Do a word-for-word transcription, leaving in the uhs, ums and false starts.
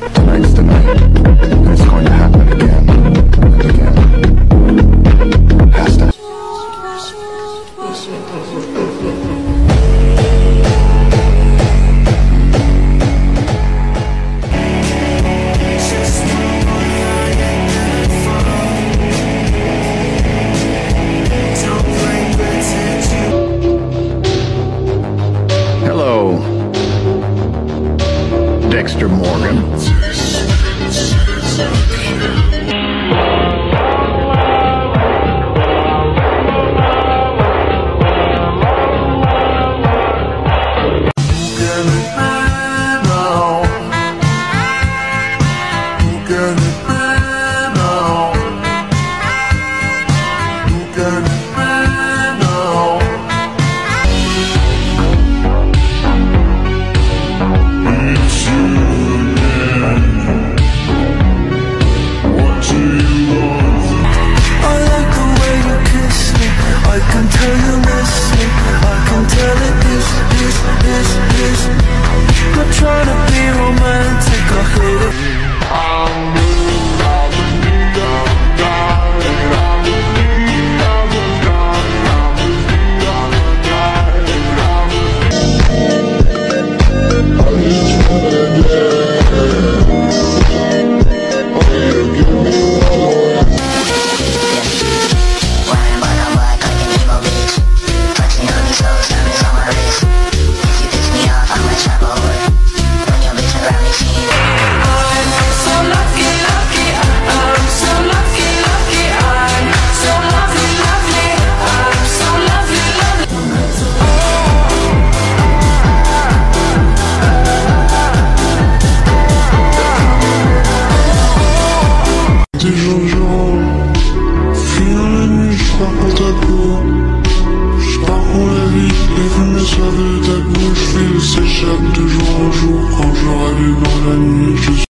Tonight's the night, and it's going to happen again and again. Has to. Hello, Dexter Morgan. Des jours je rentre, fuis dans la nuit, je pars pour ta peau. Je parcours la vie, les fumes me savent de ta bouche. Fils s'échappe de jour en jour, quand je rêve dans la nuit, je